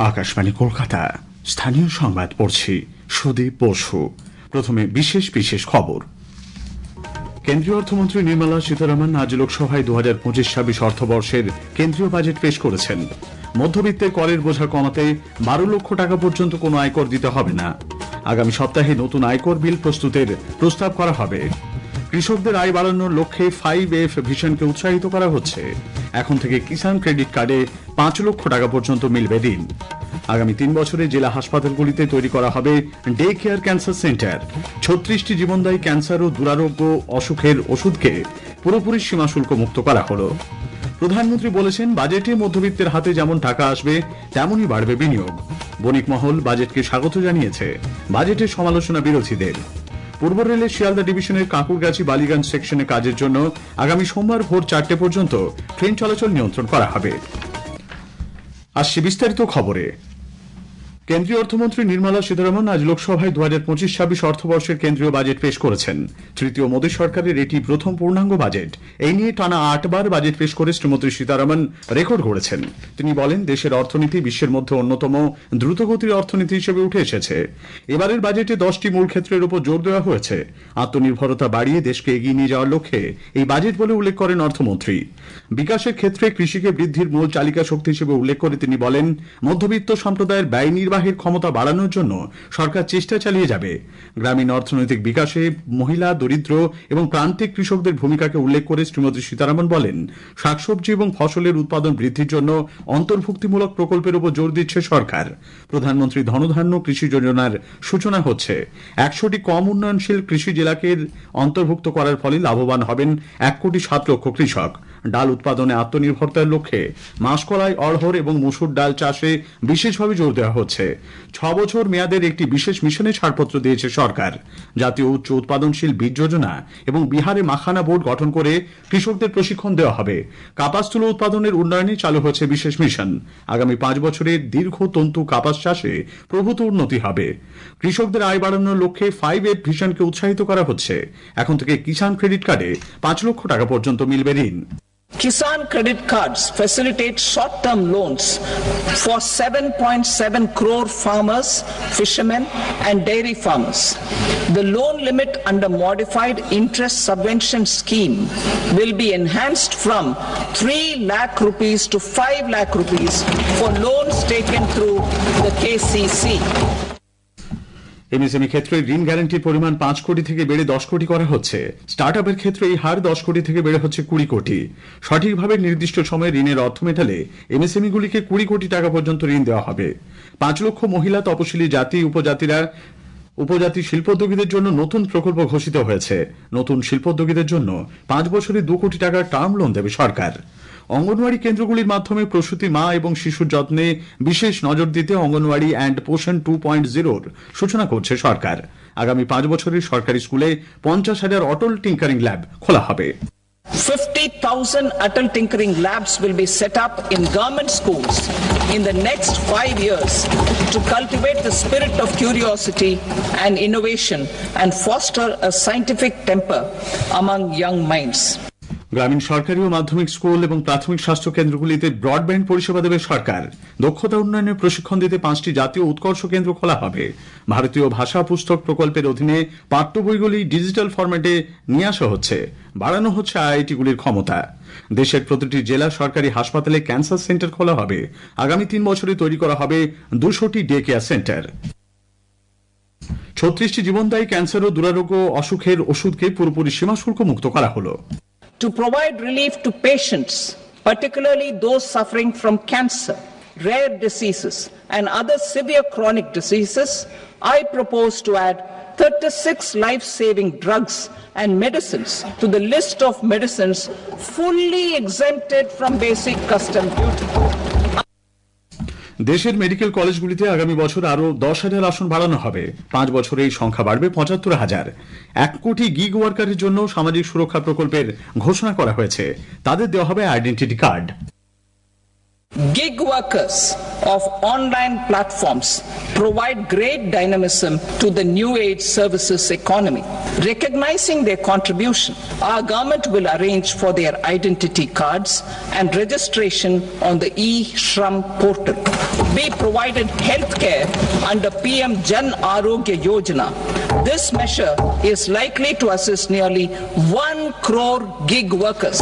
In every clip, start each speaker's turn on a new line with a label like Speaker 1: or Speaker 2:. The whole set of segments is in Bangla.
Speaker 1: আকাশবাণী কলকাতা স্থানীয় সংবাদ পড়ছি সুদীপ বসু। প্রথমে বিশেষ বিশেষ খবর। কেন্দ্রীয় অর্থমন্ত্রী নির্মলা সীতারামন আজ লোকসভায় 2025-26 অর্থবর্ষের কেন্দ্রীয় বাজেট পেশ করেছেন। মধ্যবিত্তের করের বোঝা কমাতে 12 লক্ষ টাকা পর্যন্ত কোনো আয়কর দিতে হবে না। আগামী সপ্তাহে নতুন আয়কর বিল প্রস্তুতের প্রস্তাব করা হবে। কৃষকদের আয় বাড়ানোর লক্ষ্যে 5F ভিশনকে উৎসাহিত করা হচ্ছে। এখন থেকে কিষাণ ক্রেডিট কার্ডে 5 লক্ষ টাকা পর্যন্ত মিলবে ঋণ। আগামী 3 বছরে জেলা হাসপাতালগুলিতে তৈরি করা হবে ডে কেয়ার ক্যান্সার সেন্টার। 36টি জীবনদায়ী ক্যান্সার ও দুরারোগ্য অসুখের ওষুধকে পুরোপুরি সীমা শুল্ক মুক্ত করা হলো। প্রধানমন্ত্রী বলেছেন, বাজেটে মধ্যবিত্তের হাতে যেমন টাকা আসবে তেমনই বাড়বে বিনিয়োগ। বণিক মহল বাজেটকে স্বাগত জানিয়েছে। বাজেটের সমালোচনা বিরোধীদের। পূর্ব রেলের শিয়ালদা ডিভিশনের কাঁকুরগাছি বালিগঞ্জ সেকশনে কাজের জন্য আগামী সোমবার ভোর 4টে পর্যন্ত ট্রেন চলাচল নিয়ন্ত্রণ করা হবে। আসছে বিস্তারিত খবরে। কেন্দ্রীয় অর্থমন্ত্রী নির্মলা সীতারামন আজ লোকসভায় 2025-26 অর্থবর্ষের কেন্দ্রীয় বাজেট পেশ করেছেন। তৃতীয় মোদী সরকারের এটি প্রথম পূর্ণাঙ্গ বাজেট। এই নিয়ে টানা 8 বার বাজেট পেশ করে শ্রীমতী সীতারামন রেকর্ড গড়েছেন। তিনি বলেন, দেশের অর্থনীতি বিশ্বের মধ্যে অন্যতম দ্রুতগতির অর্থনীতি হিসেবে উঠে এসেছে। এবারের বাজেটে 10টি মূল ক্ষেত্রের উপর জোর দেওয়া হয়েছে। আত্মনির্ভরতা বাড়িয়ে দেশকে এগিয়ে নিয়ে যাওয়ার লক্ষ্যে এই বাজেট বলে উল্লেখ করেন অর্থমন্ত্রী। বিকাশের ক্ষেত্রে কৃষিকে বৃদ্ধির মূল চালিকা শক্তি হিসেবে উল্লেখ করে তিনি বলেন, মধ্যবিত্ত সম্প্রদায়ের ব্যয় নির্বাহের ক্ষমতা বাড়ানোর জন্য সরকার চেষ্টা চালিয়ে যাবে। গ্রামীণ অর্থনৈতিক বিকাশে মহিলা, দরিদ্র এবং প্রান্তিক কৃষকদের ভূমিকাকে উল্লেখ করে শ্রীমতী সীতারামন বলেন, শাকসবজি এবং ফসলের উৎপাদন বৃদ্ধির জন্য অন্তর্ভুক্তিমূলক প্রকল্পের উপর জোর দিচ্ছে সরকার। প্রধানমন্ত্রী ধনধান্য কৃষি যোজনার সূচনা হচ্ছে। 100টি কম উন্নয়নশীল কৃষি জেলাকে অন্তর্ভুক্ত করার ফলে লাভবান হবেন 1,07,00,000 কৃষক। ডাল উৎপাদনে আত্মনির্ভরতার লক্ষ্যে মাসকলাই, অড়হর এবং মসুর ডাল চাষে বিশেষভাবে জোর দেওয়া হচ্ছে। 6 বছর মেয়াদের একটি বিশেষ মিশনে ছাড়পত্র দিয়েছে সরকার। জাতীয় উচ্চ উৎপাদনশীল বীজ যোজনা এবং বিহারে মাখানা বোর্ড গঠন করে কৃষকদের প্রশিক্ষণ দেওয়া হবে। কাপাস তুলো উৎপাদনের উন্নয়নে চালু হচ্ছে বিশেষ মিশন। আগামী 5 বছরে দীর্ঘ তন্তু কাপাস চাষে প্রভূত উন্নতি হবে। কৃষকদের আয় বাড়ানোর লক্ষ্যে 5F ভিশনকে উৎসাহিত করা হচ্ছে। এখন থেকে কিষাণ ক্রেডিট কার্ডে 5 লক্ষ টাকা পর্যন্ত মিলবে ঋণ।
Speaker 2: Kisan credit cards facilitate short-term loans for 7.7 crore farmers, fishermen and dairy farmers. The loan limit under modified interest subvention scheme will be enhanced from 3 lakh rupees to 5 lakh rupees for loans taken through the KCC.
Speaker 1: MSME ক্ষেত্রে ঋণ গ্যারান্টির পরিমাণ 5 কোটি থেকে বেড়ে 10 কোটি করা হচ্ছে। স্টার্ট আপের ক্ষেত্রে এই হার 10 কোটি থেকে বেড়ে হচ্ছে 20 কোটি। সঠিকভাবে নির্দিষ্ট সময়ে ঋণের অর্থ মেটালে এমএসএমইগুলিকে 20 কোটি টাকা পর্যন্ত ঋণ দেওয়া হবে। 5 লক্ষ মহিলা, তপশিলি জাতি, উপজাতি শিল্পোদ্যোগীদের জন্য নতুন প্রকল্প ঘোষিত হয়েছে। নতুন শিল্পোদ্যোগীদের জন্য 5 বছরে 2 কোটি টাকার টার্ম লোন দেবে সরকার। অঙ্গনওয়াড়ি কেন্দ্রগুলির মাধ্যমে প্রসূতি মা এবং শিশুর যত্নে বিশেষ নজর দিতে অঙ্গনওয়াড়ি অ্যান্ড পোষণ 2.0-র সূচনা করছে সরকার। আগামী 5 বছরে সরকারি স্কুলে 50,000 অটল টিঙ্কারিং ল্যাব খোলা হবে।
Speaker 2: 50,000 Atal Tinkering Labs will be set up in government schools in the next 5 years to cultivate the spirit of curiosity and innovation and foster a scientific temper among young minds.
Speaker 1: গ্রামীণ সরকারি ও মাধ্যমিক স্কুল এবং প্রাথমিক স্বাস্থ্য কেন্দ্রগুলিতে ব্রডব্যান্ড পরিষেবা দেবে সরকার। দক্ষতা উন্নয়নের প্রশিক্ষণ দিতে 5টি জাতীয় উৎকর্ষ কেন্দ্র খোলা হবে। ভারতীয় ভাষা পুস্তক প্রকল্পের অধীনে পাঠ্য বইগুলি ডিজিটাল ফরম্যাটে নিয়ে আসা হচ্ছে। বাড়ানো হচ্ছে আইআইটিগুলির ক্ষমতা। দেশের প্রতিটি জেলা সরকারি হাসপাতালে ক্যান্সার সেন্টার খোলা হবে। আগামী 3 বছরে তৈরি করা হবে 200টি ডে কেয়ার সেন্টার। 36টি জীবনদায়ী ক্যান্সার ও দুরারোগ্য অসুখের ওষুধকে পুরোপুরি সীমা শুল্ক মুক্ত করা হলো।
Speaker 2: To provide relief to patients, particularly those suffering from cancer, rare diseases and other severe chronic diseases, I propose to add 36 life-saving drugs and medicines to the list of medicines fully exempted from basic custom duty.
Speaker 1: দেশের মেডিকেল কলেজগুলিতে আগামী বছর আরো 10,000 আসন বাড়ানো হবে। 5 বছরে এই সংখ্যা বাড়বে 75,000। 1 কোটি গিগ ওয়ার্কারের জন্য সামাজিক সুরক্ষা প্রকল্পের ঘোষণা করা হয়েছে। তাদের দেওয়া হবে identity card.
Speaker 2: Gig workers of online platforms provide great dynamism to the new age services economy. Recognizing their contribution, our government will arrange for their identity cards and registration on the eShram portal. Be provided healthcare under PM Jan Arogya Yojana. This measure is likely to assist nearly 1 crore gig workers.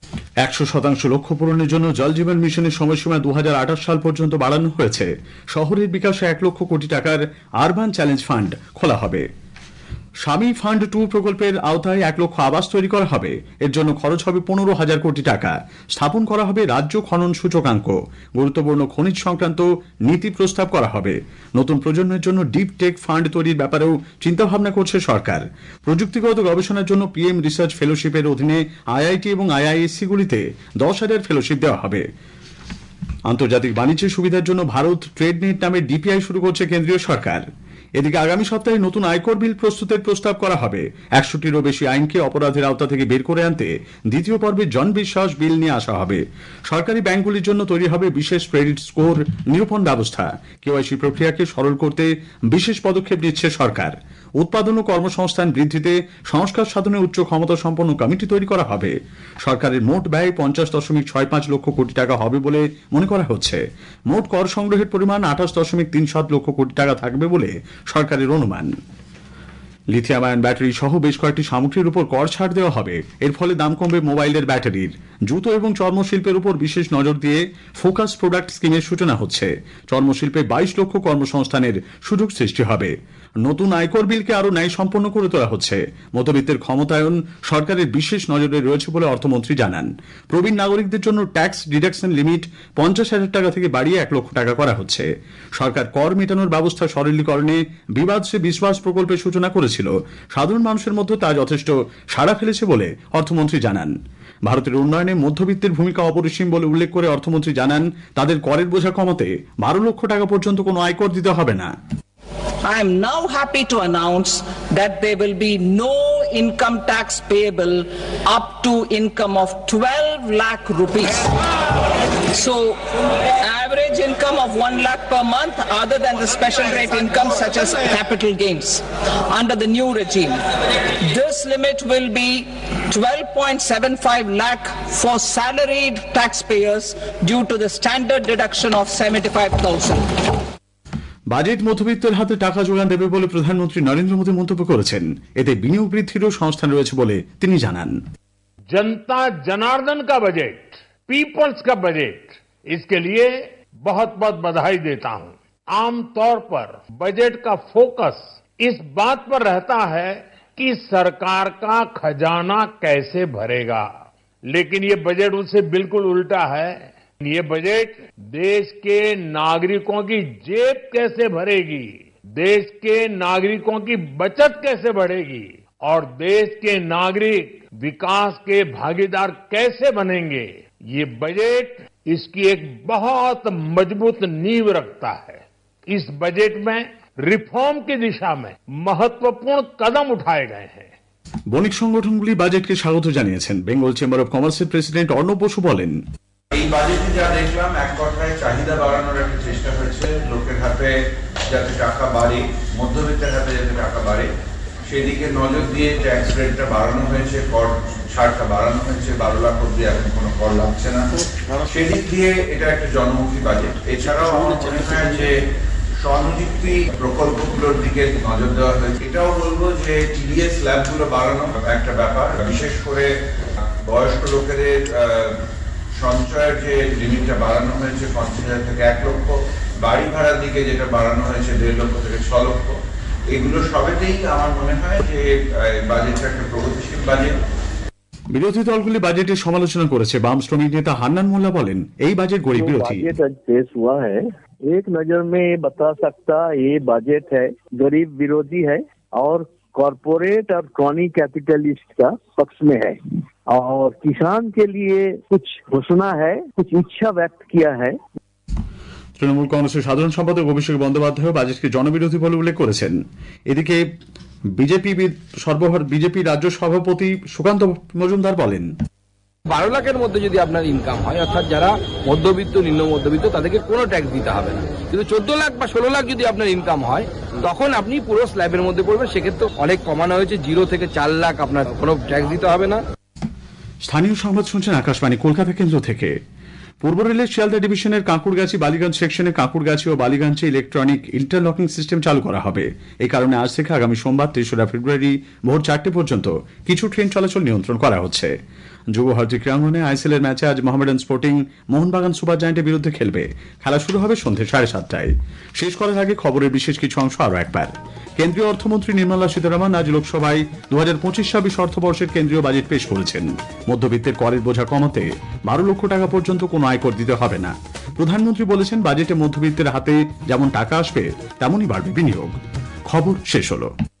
Speaker 1: 100% লক্ষ্য পূরণের জন্য জল জীবন মিশনের সময়সীমা 2028 সাল পর্যন্ত বাড়ানো হয়েছে। শহরের বিকাশে 1 লক্ষ কোটি টাকার আরবান চ্যালেঞ্জ ফান্ড খোলা হবে। স্বামী ফান্ড 2 প্রকল্পের আওতায় 1 লক্ষ আবাস তৈরি করা হবে। এর জন্য খরচ হবে 15,000 কোটি টাকা। স্থাপন করা হবে রাজ্য খনন সূচকাঙ্ক। গুরুত্বপূর্ণ খনিজ সংক্রান্ত নীতি প্রস্তাব করা হবে। নতুন প্রজন্মের জন্য ডিপ টেক ফান্ড তৈরির ব্যাপারেও চিন্তাভাবনা করছে সরকার। প্রযুক্তিগত গবেষণার জন্য পিএম রিসার্চ ফেলোশিপের অধীনে আইআইটি এবং আইআইএসসি গুলিতে 10,000 ফেলোশিপ দেওয়া হবে। আন্তর্জাতিক বাণিজ্যের সুবিধার জন্য ভারত ট্রেড নেট নামে ডিপিআই শুরু করছে কেন্দ্রীয় সরকার। এদিকে আগামী সপ্তাহে নতুন আয়কর বিল প্রস্তুতের প্রস্তাব করা হবে। 100টিরও বেশি আইনকে অপরাধের আওতা থেকে বের করে আনতে দ্বিতীয় পর্বে জনবিশ্বাস বিল নিয়ে আসা হবে। সরকারি ব্যাংকগুলির জন্য তৈরি হবে বিশেষ ক্রেডিট স্কোর নিরূপণ ব্যবস্থা। কেওয়াইসি প্রক্রিয়াকে সরল করতে বিশেষ পদক্ষেপ নিচ্ছে সরকার। উৎপাদন ও কর্মসংস্থান বৃদ্ধিতে সংস্কার সাধনে উচ্চ ক্ষমতা সম্পন্ন কমিটি তৈরি করা হবে। সরকারের মোট ব্যয় 50.65 লক্ষ কোটি টাকা হবে বলে মনে করা হচ্ছে। মোট কর সংগ্রহের পরিমাণ 28.37 লক্ষ কোটি টাকা থাকবে বলে সরকারের অনুমান। লিথিয়াম আয়ন ব্যাটারি সহ বেশ কয়েকটি সামগ্রীর উপর কর ছাড় দেওয়া হবে। এর ফলে দাম কমবে মোবাইলের ব্যাটারির। জুতো এবং চর্মশিল্পের উপর বিশেষ নজর দিয়ে ফোকাস প্রোডাক্ট স্কিমের সূচনা হচ্ছে। চর্মশিল্পে 22 লক্ষ কর্মসংস্থানের সুযোগ সৃষ্টি হবে। নতুন আয়কর বিলকে আরো ন্যায় সম্পন্ন করে তোলা হচ্ছে। মধ্যবিত্তের ক্ষমতায়ন সরকারের বিশেষ নজরে রয়েছে বলে অর্থমন্ত্রী জানান। প্রবীণ নাগরিকদের জন্য ট্যাক্স ডিডাকশন লিমিট 50,000 টাকা থেকে বাড়িয়ে 1 লক্ষ টাকা করা হচ্ছে। সরকার কর মেটানোর ব্যবস্থা সরলীকরণে বিবাদ সে বিশ্বাস প্রকল্পের সূচনা করেছিল। সাধারণ মানুষের মধ্যে তা যথেষ্ট সাড়া ফেলেছে বলে অর্থমন্ত্রী জানান। ভারতের উন্নয়নে মধ্যবিত্তের ভূমিকা অপরিসীম বলে উল্লেখ করে অর্থমন্ত্রী জানান, তাদের করের বোঝা কমাতে 12 লক্ষ টাকা পর্যন্ত কোনো আয়কর দিতে হবে না।
Speaker 2: I am now happy to announce that there will be no income tax payable up to income of 12 lakh rupees. So, average income of 1 lakh per month other than the special rate income such as capital gains under the new regime. This limit will be 12.75 lakh for salaried taxpayers due to the standard deduction of 75,000.
Speaker 1: Budget মধ্যবিত্তের হাতে টাকা যোগান দেবে বলে প্রধানমন্ত্রী নরেন্দ্র মোদী মন্তব্য করেছেন। এতে বিনিয়োগ বৃদ্ধিরও সংস্থান রয়েছে বলে তিনি জানান।
Speaker 3: जनता जनार्दन का बजट, पीपल्स का बजट, इसके लिए बहुत बहुत बधाई देता हूं। आमतौर पर बजट का फोकस इस बात पर रहता है कि सरकार का खजाना कैसे भरेगा, लेकिन ये बजट उससे बिल्कुल उल्टा है। ये बजट देश के नागरिकों की जेब कैसे भरेगी, देश के नागरिकों की बचत कैसे बढ़ेगी और देश के नागरिक विकास के भागीदार कैसे बनेंगे, ये बजट इसकी एक बहुत मजबूत नींव रखता है। इस बजट में रिफॉर्म की दिशा में महत्वपूर्ण कदम उठाए गए हैं।
Speaker 1: বণিক সংগঠনগুলি বাজেটকে স্বাগত জানিয়েছেন। বেঙ্গল চেম্বার অব কমার্সের প্রেসিডেন্ট অর্ণব বসু বলেন,
Speaker 4: এই বাজেটে যা দেখলাম এক কথায় চাহিদা বাড়ানোর একটা চেষ্টা হয়েছে। লোকের হাতে যাতে টাকা বাড়ে, মধ্যবিত্তের হাতে যাতে টাকা বাড়ে সেদিকে নজর দিয়ে ট্যাক্স রেটটা বাড়ানো হয়েছে, কর ছাড়টা বাড়ানো হয়েছে। 12 লাখ অব্দি এখন কোনো কর লাগছে না। সেদিক দিয়ে এটা একটা জনমুখী বাজেট। এছাড়াও আমার মনে হয় যে স্বনিযুক্তি প্রকল্পগুলোর দিকে নজর দেওয়া হয়েছে। এটাও বলবো যে টিডিএস স্ল্যাবগুলো বাড়ানো একটা ব্যাপার। বিশেষ করে বয়স্ক লোকেদের সঞ্চয়ের যে লিমিটটা বাড়ানো হয়েছে 50,000 থেকে 1 লক্ষ, বাড়ি ভাড়ার দিকে যেটা বাড়ানো হয়েছে 1.5 লক্ষ থেকে 6 লক্ষ, এগুলো সবেতেই আমার মনে হয় যে বাজেটটা একটা প্রগতিশীল বাজেট।
Speaker 1: বিরোধী দলগুলি বাজেটের সমালোচনা করেছে। বাম শ্রমিক নেতা হান্নান মোল্লা বলেন, এই বাজেট গরিব বিরোধী।
Speaker 5: एक नजर में बता सकता ये बजट है गरीब विरोधी है और कॉरपोरेट और क्रॉनी कैपिटलिस्ट का पक्ष में है और किसान के लिए कुछ घोषणा है, कुछ इच्छा व्यक्त किया है।
Speaker 1: তৃণমূল কংগ্রেসের সাধারণ সম্পাদক অভিষেক বন্দ্যোপাধ্যায় বাজেটকে জনবিরোধী বলে উল্লেখ করেছেন। এদিকে বিজেপি রাজ্য সভাপতি সুকান্ত মজুমদার বলেন,
Speaker 6: 12 লাখের মধ্যে যদি আপনার ইনকাম হয়, অর্থাৎ যারা মধ্যবিত্ত নিম্ন মধ্যবিত্ত, তাদেরকে কোনো ট্যাক্স দিতে হবে না। কিন্তু 14 লাখ বা 16 লাখ যদি আপনার ইনকাম হয়, তখন আপনি পুরো স্ল্যাবের মধ্যে পড়বেন। সেক্ষেত্রে অনেক কমানো হয়েছে, 0 থেকে 4 লাখ আপনার কোনো ট্যাক্স দিতে হবে না।
Speaker 1: স্থানীয় সংবাদ শুনছেন আকাশবাণী কলকাতা কেন্দ্র থেকে। পূর্ব রেলের শিয়ালদা ডিভিশনের কাঁকুড়গাছি বালিগঞ্জ সেকশনে কাঁকুড়গাছি ও বালিগঞ্জে ইলেকট্রনিক ইন্টারলকিং সিস্টেম চালু করা হবে। এই কারণে আজ থেকে আগামী সোমবার 3রা ফেব্রুয়ারি ভোর 4টে পর্যন্ত কিছু ট্রেন চলাচল নিয়ন্ত্রণ করা হচ্ছে। যুবভারতী ক্রীড়াঙ্গনে আইএসএল এর ম্যাচে আজ মোহামেডান স্পোর্টিং মোহনবাগান সুপার জায়ান্টের বিরুদ্ধে খেলবে। খেলা শুরু হবে সন্ধ্যে 7:30টায়। শেষ করার আগে খবরের বিশেষ কিছু অংশ আরও একবার। কেন্দ্রীয় অর্থমন্ত্রী নির্মলা সীতারামন আজ লোকসভায় 2025-26 অর্থবর্ষের কেন্দ্রীয় বাজেট পেশ করেছেন। মধ্যবিত্তের করের বোঝা কমাতে 12 লক্ষ টাকা পর্যন্ত কোনো আয়কর দিতে হবে না। প্রধানমন্ত্রী বলেছেন, বাজেটে মধ্যবিত্তের হাতে যেমন টাকা আসবে তেমনই বাড়বে বিনিয়োগ। খবর শেষ হলো।